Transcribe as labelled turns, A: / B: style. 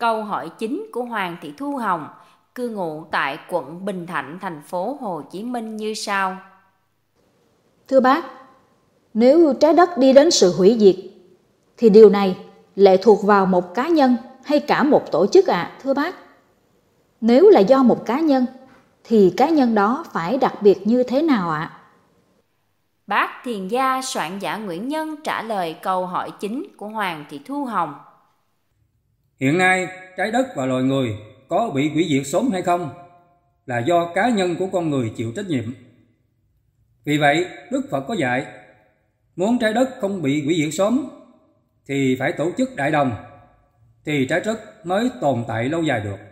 A: Câu hỏi chính của Hoàng Thị Thu Hồng, cư ngụ tại quận Bình Thạnh, thành phố Hồ Chí Minh như sau.
B: Thưa bác, nếu trái đất đi đến sự hủy diệt, thì điều này lệ thuộc vào một cá nhân hay cả một tổ chức ạ, thưa bác? Nếu là do một cá nhân, thì cá nhân đó phải đặc biệt như thế nào ạ?
A: Bác thiền gia soạn giả Nguyễn Nhân trả lời câu hỏi chính của Hoàng Thị Thu Hồng.
C: Hiện nay, trái đất và loài người có bị hủy diệt sớm hay không là do cá nhân của con người chịu trách nhiệm. Vì vậy, Đức Phật có dạy, muốn trái đất không bị hủy diệt sớm thì phải tổ chức đại đồng, thì trái đất mới tồn tại lâu dài được.